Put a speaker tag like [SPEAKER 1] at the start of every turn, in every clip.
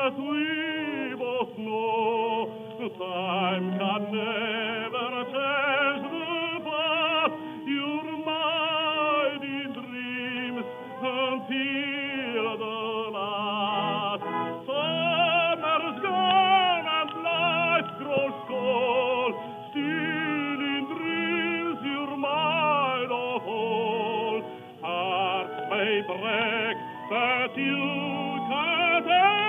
[SPEAKER 1] that we both know. Time can never change the past. You're mine in dreams until the last. Summer's gone and life grows cold. Still in dreams you're mine of all. Hearts may break, but you can't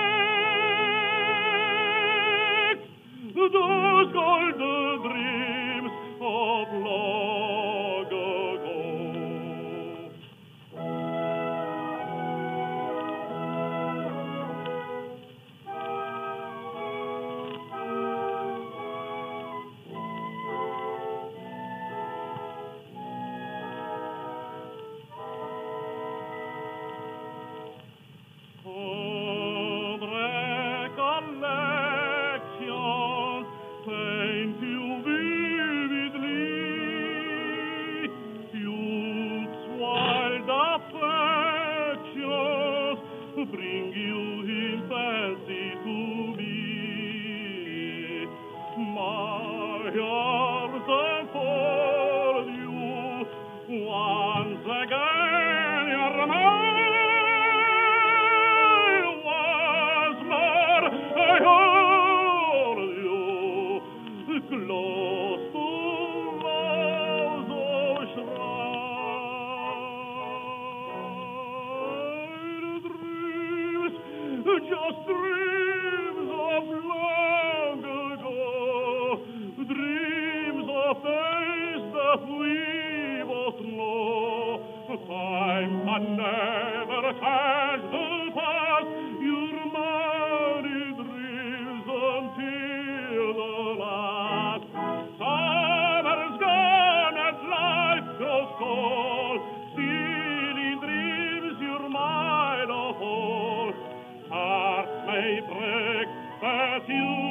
[SPEAKER 1] take those golden dreams of long ago. Recollections paint you vividly. Youth's wild affections bring you in fancy to me. My arms unfold you once again. You're mine. Close to vows of shrine, dreams, just dreams of long ago, dreams of days that we both know. Time can never change the past. You're mine in dreams until the last. Summer's gone and life grows cold. Still in dreams you're mine of all. Hearts may break, but you